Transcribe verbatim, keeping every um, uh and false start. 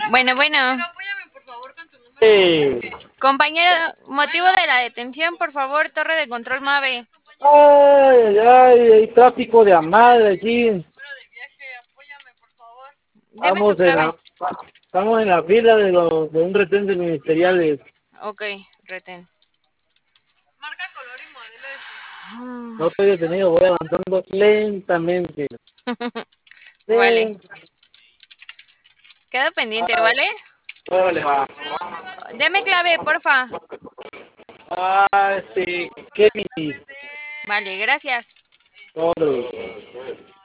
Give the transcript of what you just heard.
Bueno, bueno. Eh, Compañero, motivo de la detención, por favor, torre de control MAVE. ay, ay, hay tráfico de a madre aquí. Deme su Estamos en clave. la, estamos en la fila de, los, de un retén de ministeriales. Ok, retén. No estoy detenido, voy avanzando lentamente. Vale. Lentamente. Quedo pendiente, ¿vale? Órale, va. Deme clave, porfa. Ah, este, Kevin. Vale, gracias. Órale.